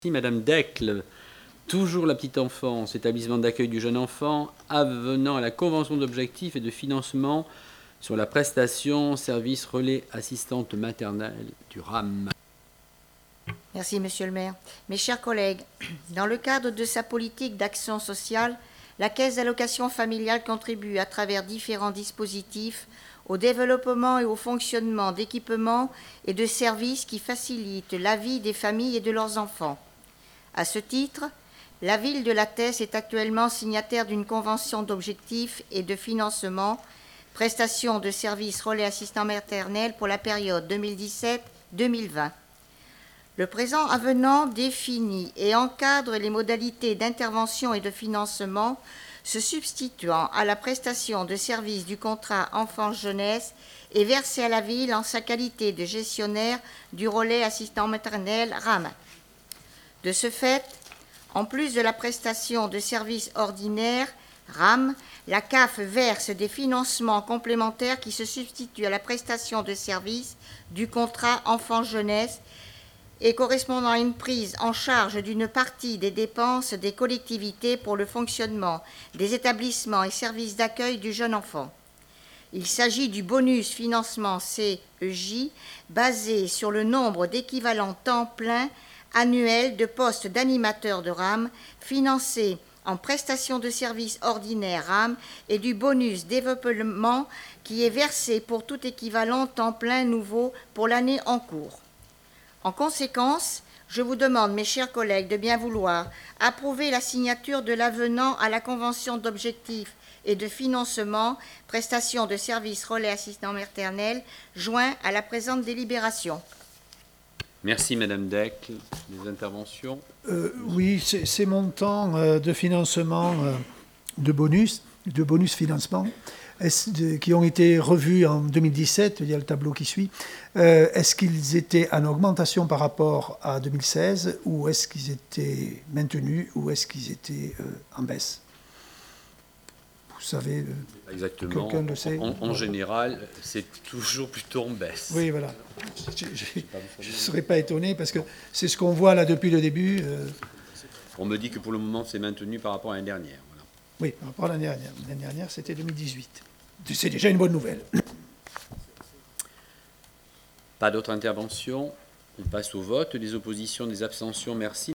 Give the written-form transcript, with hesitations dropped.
Madame Decle, toujours la petite enfance, établissement d'accueil du jeune enfant, avenant à la convention d'objectifs et de financement sur la prestation service relais assistante maternelle du RAM. Merci, Monsieur le maire. Mes chers collègues, dans le cadre de sa politique d'action sociale, la Caisse d'allocation familiale contribue à travers différents dispositifs au développement et au fonctionnement d'équipements et de services qui facilitent la vie des familles et de leurs enfants. À ce titre, la ville de La Thèse est actuellement signataire d'une convention d'objectifs et de financement, prestation de services relais assistants maternels pour la période 2017-2020. Le présent avenant définit et encadre les modalités d'intervention et de financement se substituant à la prestation de services du contrat enfance-jeunesse et versé à la ville en sa qualité de gestionnaire du relais assistant maternel RAM. De ce fait, en plus de la prestation de services ordinaires RAM, la CAF verse des financements complémentaires qui se substituent à la prestation de services du contrat enfance-jeunesse et correspondant à une prise en charge d'une partie des dépenses des collectivités pour le fonctionnement des établissements et services d'accueil du jeune enfant. Il s'agit du bonus financement CEJ basé sur le nombre d'équivalents temps plein annuel de postes d'animateurs de RAM financés en prestation de services ordinaires RAM et du bonus développement qui est versé pour tout équivalent temps plein nouveau pour l'année en cours. En conséquence, je vous demande, mes chers collègues, de bien vouloir approuver la signature de l'avenant à la convention d'objectifs et de financement, prestation de services relais assistants maternels, joint à la présente délibération. Merci Madame Decle. Les interventions. Oui, ces montants de financement de bonus financement, qui ont été revus en 2017, il y a le tableau qui suit, est-ce qu'ils étaient en augmentation par rapport à 2016 ou est-ce qu'ils étaient maintenus ou est-ce qu'ils étaient en baisse? Vous savez, exactement. Quelqu'un le sait. En général, c'est toujours plutôt en baisse. Oui, voilà. Je ne serais pas étonné parce que c'est ce qu'on voit là depuis le début. On me dit que pour le moment, c'est maintenu par rapport à l'année dernière. Voilà. Oui, par rapport à l'année dernière. L'année dernière, c'était 2018. C'est déjà une bonne nouvelle. Pas d'autres interventions. On passe au vote. Des oppositions, des abstentions, merci.